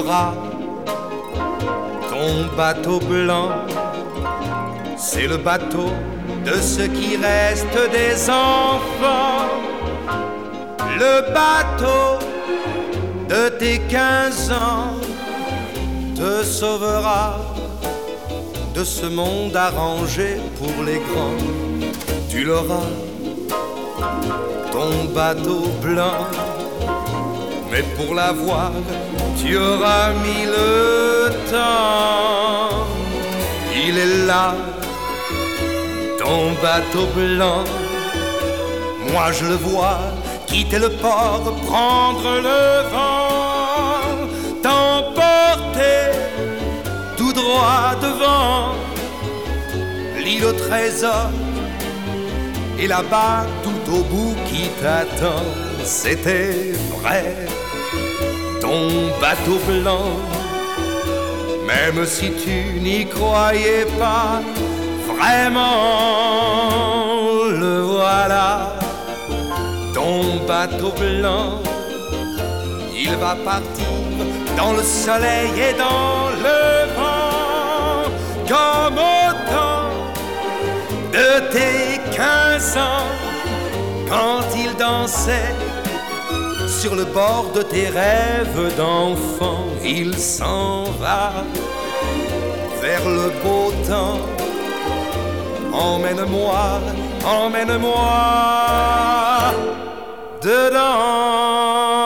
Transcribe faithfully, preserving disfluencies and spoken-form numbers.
sauveras. Ton bateau blanc, c'est le bateau de ce qui reste des enfants. Le bateau de tes quinze ans te sauvera de ce monde arrangé pour les grands. Tu l'auras, ton bateau blanc, mais pour l'avoir, tu auras mis le temps. Il est là, ton bateau blanc. Moi je le vois quitter le port, prendre le vent, t'emporter tout droit devant l'île au trésor. Et là-bas, tout au bout qui t'attend, c'était vrai, ton bateau blanc. Même si tu n'y croyais pas vraiment, le voilà, ton bateau blanc. Il va partir dans le soleil et dans le vent, comme au temps de tes quinze ans, quand il dansait sur le bord de tes rêves d'enfant. Il s'en va vers le beau temps. Emmène-moi, emmène-moi dedans.